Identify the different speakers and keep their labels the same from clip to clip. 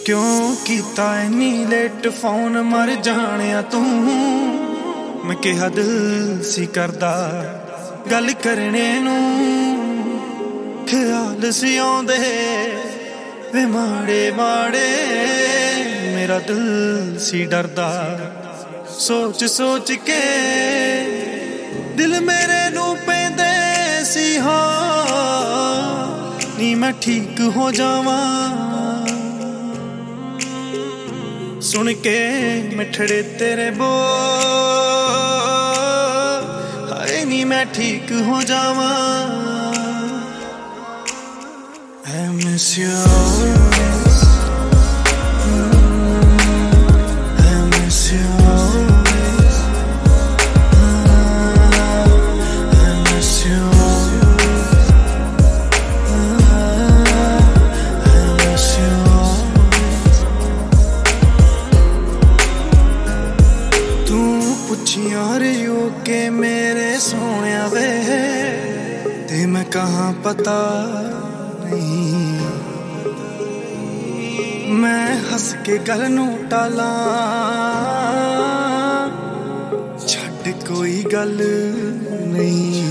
Speaker 1: क्यों कीता इन्नी लेट फोन मर जानिया तू। मैं कहा दिल सी करदा गल करने नू, ख्याल सी आउंदे वे माड़े माड़े, मेरा दिल सी डरदा सोच सोच के। दिल मेरे नू पैंदे सी हाँ नी मैं ठीक हो जावां, सुन के मिठड़े तेरे बोल हाय नी मैं ठीक हो जावां। I miss you always, I miss you always, I miss you always, I miss you always। तू पुछिया रही के मेरे सोनिया वे, ते मैं कहाँ पता मैं हंस के गल नू टाला, छड़ कोई गल नहीं।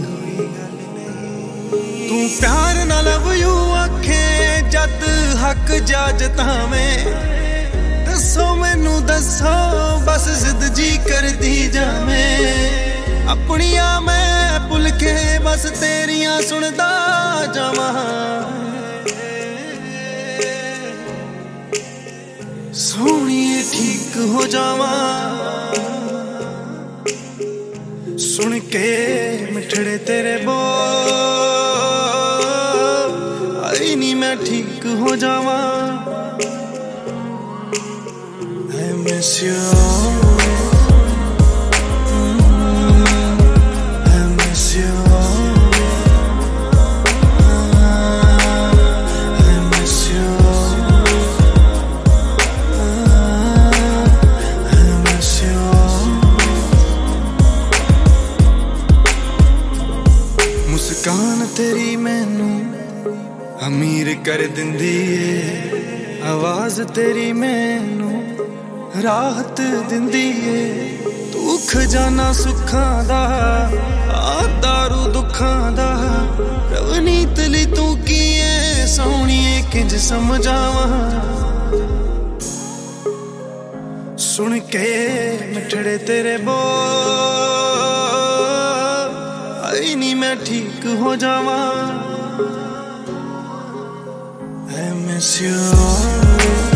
Speaker 1: तू प्यार ना लव यू आखे जद हक जाजता में, दसो मैनू दसो बस जिद जी कर दी जावे। अपनिया मैं भुल के बस तेरिया सुनदा जावा, सोनिए ठीक हो जावा। सुन के मिठड़े तेरे बोल आई नी मैं ठीक हो जावा। I miss you always, I miss you always, I miss you always, I miss you always। मुस्कान तेरी मैनू अमीर कर दिंदी है, आवाज तेरी मैनू राहत दिंदी है। तू खजाना सुखां दा आ दारू दुखां दा, रवनीत ली तू की है सोहणीए किंज समझावां। सुन के मिठड़े तेरे बोल आई नी मैं ठीक हो जावां। I miss you always।